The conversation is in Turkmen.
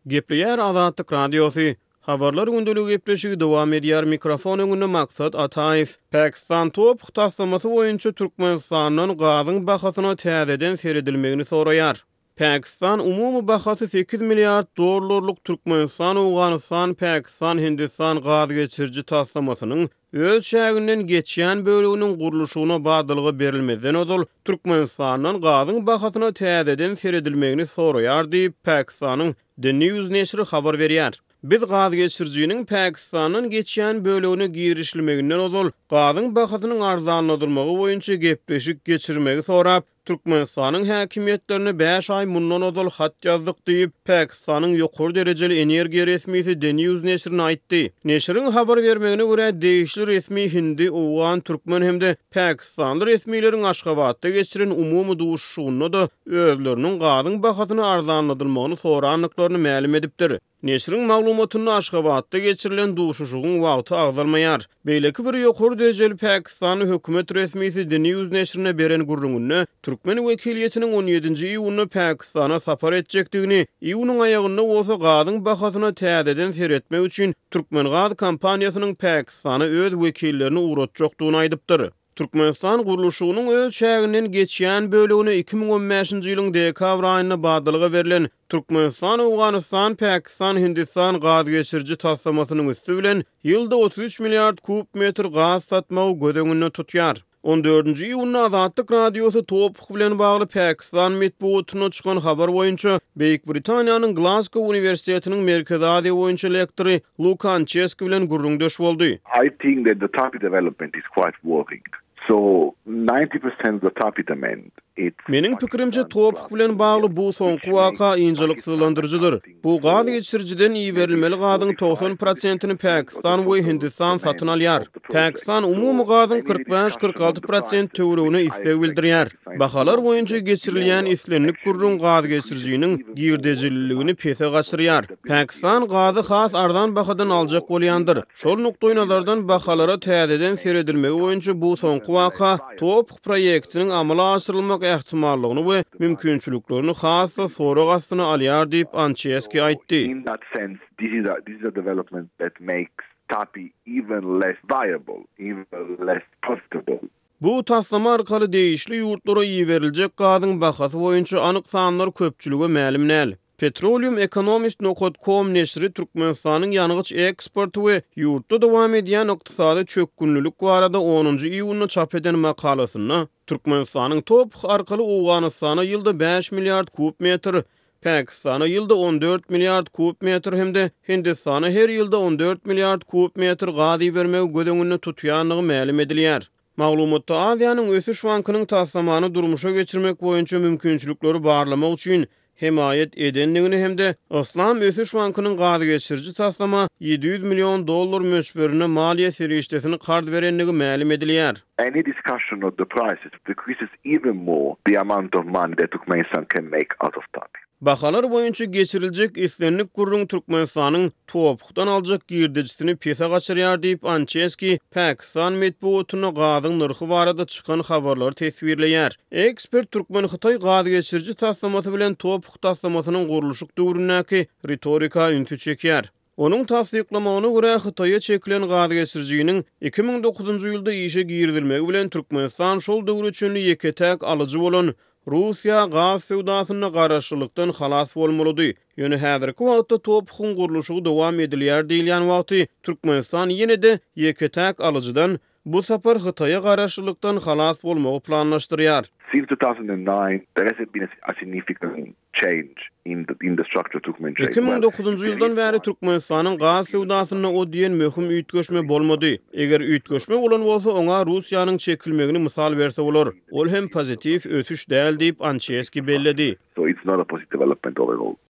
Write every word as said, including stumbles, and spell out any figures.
Gepleyer Azatlyk Radiosu. Habarlar gündülügi gepleşigi dowam edýär. Mikrofon öňünde Maksat Ataýew. Pakistan top taslamasy boýunça Türkmenistanyň gazyň bahasyna täzeden seredilmegini soraýar. Pakistan umumy bahasy sekiz milliard dollarlyk Türkmenistan, Awganistan, Pakistan, Hindistan gaz geçirji taslamasynyň öz şäginden geçýän bölüginiň gurulşyna badylygy berilmeden odul Türkmenistanyň gazyň bahasyna täzeden seredilmegini soraýar diýip Pakistanyň The News neşri habar berýär. Biz gaz geçirjiniň Pakistanyň geçýän bölügine girişilmeginden odul gazyň bahasynyň arzanlandyrmagy boýunça gepleşik geçirmegi sorap Türkmenistanyň häkimetlerine beş ay mundan odul hat ýazdyk diýip Pakistanyň ýokary derejeli energiýa resmisi The News neşrine aýtdy. Neşriň habar bermegine görä değişli resmi Hindi, Owgan, Türkmen hemde Pakistan resmiýetleriniň Aşgabatda geçiren umumy duşuşyny da özleriniň gazyň bahasyny arzanlandyrmagyny soranlyklaryny ma'lum edipdir. Neşriň maglumatyny Aşgabatda geçirilen duşuşygyň wagty agzalmaýar. Beýleki bir ýokary derejeli Pakistan hökümet resmisi The News neşrine beren gurrungyny Türkmen wekiliýetiniň on ýedinji iýuny Pakistana sapar etjekdigini, iýunyň aýagynda bolsa gazyň bahasyna täzeden seretmek üçin Türkmen gaz kompaniýasynyň Pakistana öz wekillerini uğratjakdygyny aýdypdyr. Türkmenistan gurulşynyň öz şäginden geçýän bölügine iki ming on beşinji ýylyň dekabr aýyna badylyga berilen Türkmenistan, Awganistan, Pakistan, Hindistan gaz geçirji taslamasynyň üstü bilen ýylda otuz üç milliard kub metr gaz satmagy gödeňinde tutýar. on dördünji iýunda Azatlyk Radiosu topuk bilen bagly Pakistan metbuatyna çykan habar boýunça Beýik Britaniýanyň Glasgow Uniwersitetiniň Merkezi Aziýa boýunça lektory Lukan Cheski bilen gurrundaş boldy. I think that the T A P I development is quite working. So ninety percent of the T A P I demand it's Meniň pikirimçe topuk bilen bagly bu soňky waka ýynjylyksyzlandyrjydyr. Bu gaz geçirjiden iý berilmeli gazyň doksan prosentini Pakistan we Hindistan satyn alýar. Pakistan umumy gazyň kırk beş kırk alty prosent töweregine isleg bildirýär. Bahalar boýunça geçirilýän islenlik gurrun gaz geçirjiniň girdejililigini pese gaçyrýar. Pakistan gazy has arzan bahadan aljak bolýandyr. Şol nukdaý nazardan bahalara täzeden seredilmegi boýunça bu soňky waka topuk proýektiniň amala aşyrylmak ähtimallygyny we mümkinçiliklerini hassa sorag astyna alýar diýip Ancheski aýtdy. In that sense, this is a this is a development that makes T A P I even less viable, even less profitable. Bu taslama arkaly değişli ýurtlara ýiberiljek gazyň bahasy boýunça anyk sanlar köpçüligi ma'lum näl. Petroleum Economist nokta com neşri Türkmenistanyň ýanygyç eksporty we ýurtda dowam edýän ykdysady çökkünlülük barada onunji iýuny çap eden makalasyna Türkmenistanyň topuk arkaly Awganystana ýylda beş milliard kub metr, Pakistana ýylda on dört milliard kub metr hemde Hindistana her ýylda on dört milliard kub metr gaz bermegi gödeňinde tutýanlygy ma'lum edilýär. Maglumatda Aziýanyň ösüş bankynyň taslamany durmuşa geçirmek boýunça mümkinçilikleri barlamak üçin himayet edenligini hemde Islam Ösüş Bankynyň gaz geçirji taslama yedi yüz milyon dollar möçberine maliýe serişdesini kard berenligi ma'lum edilýär. Any discussion of the prices decreases even more the amount of money that Turkmenistan can make out of T A P I. Bahalar boýunça geçiriljek islenlik gurrun Türkmenistanyň topukdan aljak girdejisini pese gaçyrýar diýip Ancheski Pakistan metbuatyna gazyň nyrhy barada çykan habarlary tesbirleýär. Ekspert Türkmen Hytaý gaz geçirji taslamasy bilen topuk taslamasynyň gurulşyk döwründäki retorika üntü çekýär. Onuň tasdiklamagyna görä Hytaýa çekilen gaz geçirjiniň iki ming dokuzunji ýylda işe girdilmegi bilen Türkmenistan şol döwür üçin ýeketäk alyjy bolan Russiýa gaz sewdasyna garaşlykdan halas bolmalydy. Ýöne häzirki wagtda topukyň gurulşy dowam edilýär diýilýän wagty Türkmenistan ýene-de ýeketäk alyjydan bu sapar Hytaýa garaşlykdan halas bolmagy planlaşdyrýar. Since two thousand nine, there has been a significant change in the in the structure of Turkmen trade. iki ming dokuzunji ýyldan bäri Türkmenistanyň gaz sewdasyna o diýen möhüm üýtgeşme bolmady. Eger üýtgeşme bolan bolsa, oňa Russiýanyň çekilmegini mysal berse bolar. Ol hem pozitiv ötüş däl diýip Ancheski belledi. So it's not a positive development overall.